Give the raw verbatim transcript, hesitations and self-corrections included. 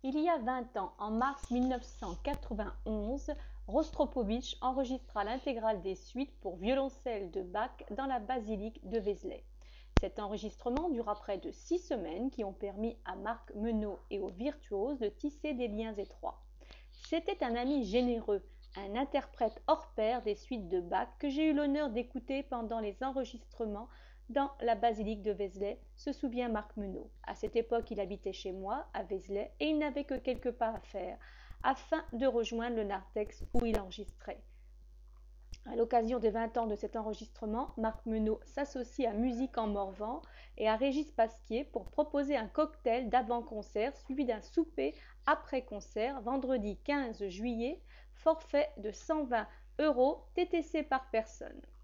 Il y a vingt ans, en mars mille neuf cent quatre-vingt-onze, Rostropovitch enregistra l'intégrale des suites pour violoncelle de Bach dans la basilique de Vézelay. Cet enregistrement dura près de six semaines qui ont permis à Marc Menot et aux virtuoses de tisser des liens étroits. C'était un ami généreux, un interprète hors pair des suites de Bach que j'ai eu l'honneur d'écouter pendant les enregistrements dans la basilique de Vézelay, se souvient Marc Menot. À cette époque, il habitait chez moi, à Vézelay, et il n'avait que quelques pas à faire, afin de rejoindre le narthex où il enregistrait. À l'occasion des vingt ans de cet enregistrement, Marc Menot s'associe à Musique en Morvan et à Régis Pasquier pour proposer un cocktail d'avant-concert suivi d'un souper après-concert vendredi quinze juillet, forfait de cent vingt euros T T C par personne.